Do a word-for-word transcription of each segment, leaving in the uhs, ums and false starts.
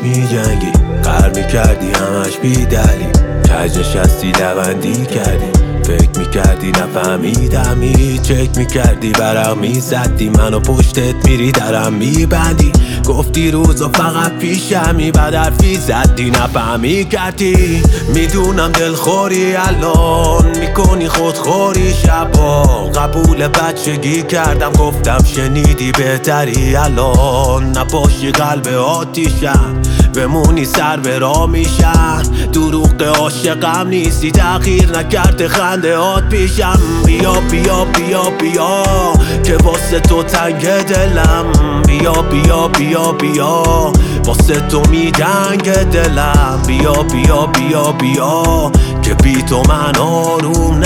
می جنگی، قهر می کردی همش بی دلیل، کج نشستی دوندی کردی، فکر می کردی نفهمیدمی، چک می کردی برق می زدی، منو پشتت میری درم می بندی، گفتی روزا فقط پیشمی، بعد حرفی زدی نفهمی کردی. میدونم دلخوری الان میکنی خودخوری شبا، قبول بچگی کردم گفتم شنیدی بهتری الان، نباشی قلب آتیشم بمونی سر به راه میشن، دروغ عاشقم نیستی تغییر نکرده خنده هات پیشم. بیا بیا بیا بیا که واسه تو تنگ دلم، بیا بیا بیا بیا واسه تو می جنگ دلم، بیا بیا بیا بیا که بی تو من آروم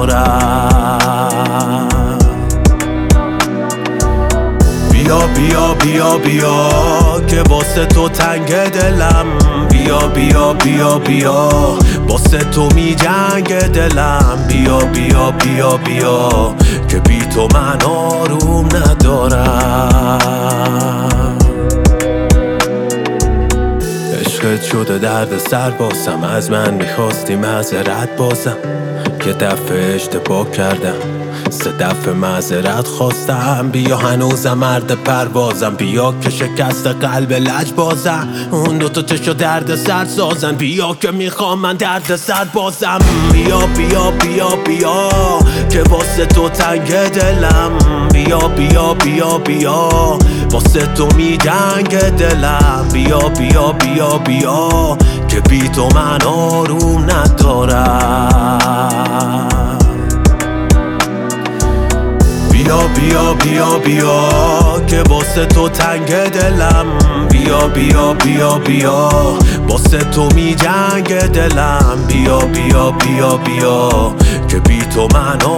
ندارم. بیا بیا بیا بیا که واسه تو تنگ دلم، بیا بیا بیا بیا واسه تو می جنگ دلم، بیا بیا بیا بیا که بی تو من آروم ندارم. عشقت شده درد سر باسم، از من میخواستی معذرت بازم، یه دفعه اشتباه کردم سه دفعه معذرت خواستم، بیا هنوزم مرد پروازم، بیا که شکست قلب لج بازم، اون دوتا چشو درد سر سازن، بیا که میخوام من درد سر بازم. بیا بیا بیا بیا که واسه تو تنگ دلم، بیا بیا بیا بیا واسه تو می جنگ دلم، بیا بیا بیا بیا که بی تو من آروم ندارم. بیا بیا بیا بیا که واسه تو تنگ دلم، بیا بیا بیا بیا واسه تو می جنگ دلم، بیا بیا بیا بیا که بی تو من